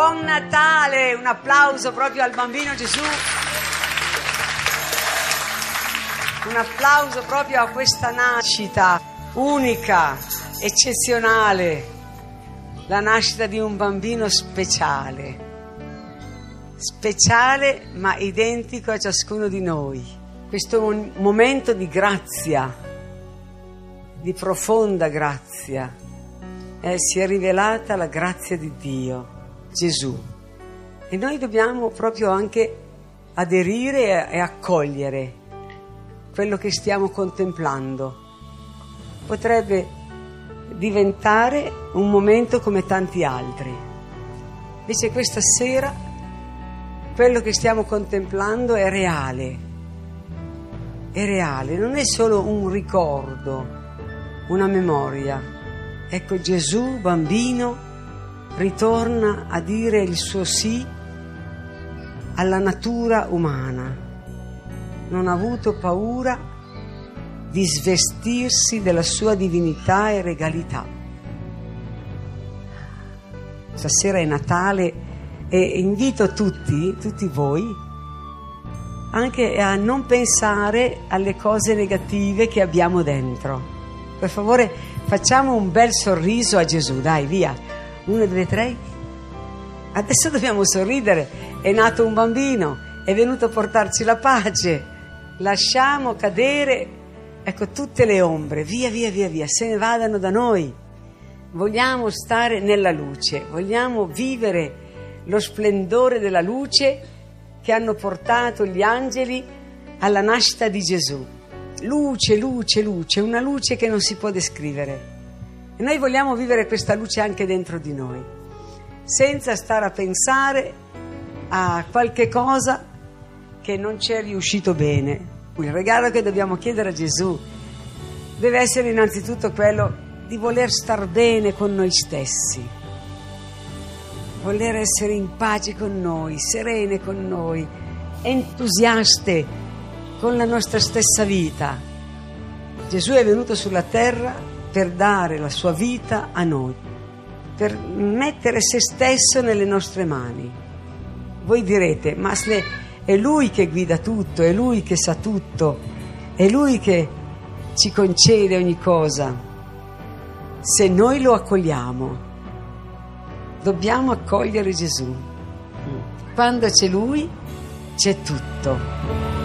Buon Natale! Un applauso proprio al bambino Gesù. Un applauso proprio a questa nascita unica, eccezionale, la nascita di un bambino speciale ma identico a ciascuno di noi. Questo momento di grazia, di profonda grazia, si è rivelata la grazia di Dio, Gesù, e noi dobbiamo proprio anche aderire e accogliere quello che stiamo contemplando. Potrebbe diventare un momento come tanti altri, invece questa sera quello che stiamo contemplando è reale, non è solo un ricordo, una memoria. Ecco, Gesù bambino ritorna a dire il suo sì alla natura umana. Non ha avuto paura di svestirsi della sua divinità e regalità. Stasera è Natale e invito tutti voi anche a non pensare alle cose negative che abbiamo dentro. Per favore, facciamo un bel sorriso a Gesù, dai, via. 1, 2, 3. Adesso dobbiamo sorridere. È nato un bambino, è venuto a portarci la pace. Lasciamo cadere, ecco, tutte le ombre, via, se ne vadano da noi. Vogliamo stare nella luce, vogliamo vivere lo splendore della luce che hanno portato gli angeli alla nascita di Gesù. Luce, una luce che non si può descrivere. E noi vogliamo vivere questa luce anche dentro di noi, senza stare a pensare a qualche cosa che non ci è riuscito bene. Il regalo che dobbiamo chiedere a Gesù deve essere innanzitutto quello di voler star bene con noi stessi, voler essere in pace con noi, serene con noi, entusiaste con la nostra stessa vita. Gesù è venuto sulla terra per dare la sua vita a noi, per mettere se stesso nelle nostre mani. Voi direte, ma è Lui che guida tutto, è Lui che sa tutto, è Lui che ci concede ogni cosa. Se noi lo accogliamo, dobbiamo accogliere Gesù. Quando c'è Lui, c'è tutto.